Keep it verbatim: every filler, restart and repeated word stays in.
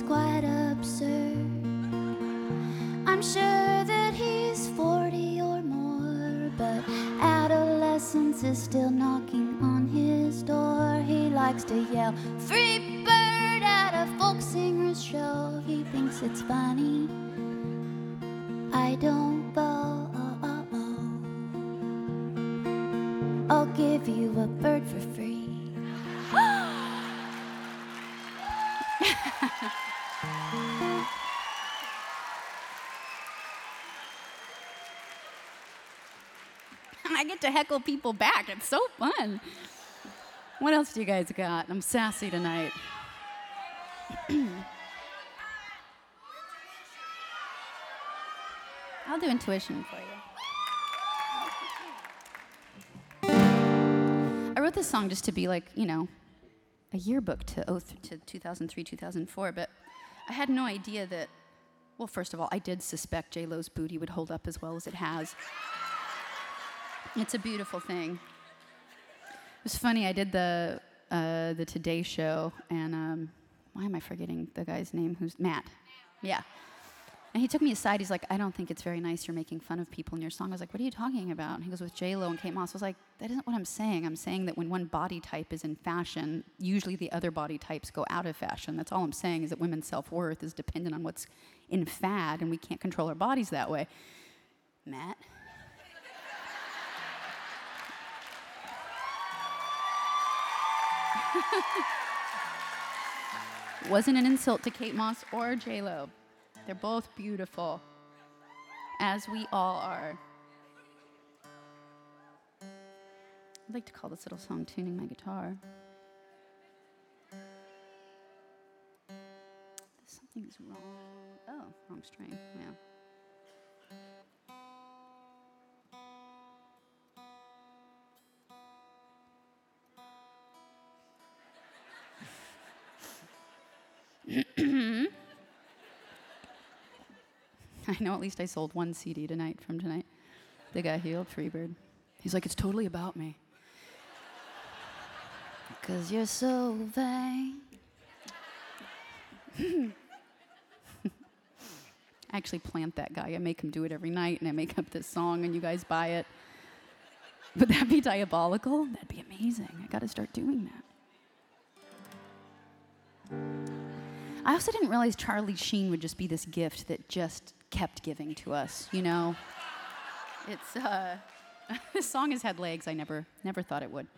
quite absurd. I'm sure that he's forty or more, but adolescence is still knocking on his door. He likes to yell, "Free bird!" at a folk singer's show. He thinks it's funny. I don't bow. I'll give you a bird for free. I get to heckle people back. It's so fun. What else do you guys got? I'm sassy tonight. I'll do intuition for you. I wrote this song just to be like, you know, a yearbook to oh, to two thousand three, two thousand four, but I had no idea that, well, first of all, I did suspect J-Lo's booty would hold up as well as it has. It's a beautiful thing. It was funny, I did the uh, the Today Show, and um, why am I forgetting the guy's name? Who's Matt? Yeah. And he took me aside, he's like, "I don't think it's very nice you're making fun of people in your song." I was like, "What are you talking about?" And he goes, "With J-Lo and Kate Moss." I was like, "That isn't what I'm saying. I'm saying that when one body type is in fashion, usually the other body types go out of fashion. That's all I'm saying, is that women's self-worth is dependent on what's in fad, and we can't control our bodies that way." Matt? Wasn't an insult to Kate Moss or J-Lo. They're both beautiful, as we all are. I'd like to call this little song "Tuning My Guitar." Something's wrong. Oh, wrong string, yeah. I know at least I sold one C D tonight from tonight. The guy healed Freebird. He's like, "It's totally about me." 'Cause you're so vain. I actually plant that guy. I make him do it every night, and I make up this song, and you guys buy it. Would that be diabolical? That'd be amazing. I gotta start doing that. I also didn't realize Charlie Sheen would just be this gift that just kept giving to us, you know? It's, uh, this song has had legs I never, never thought it would.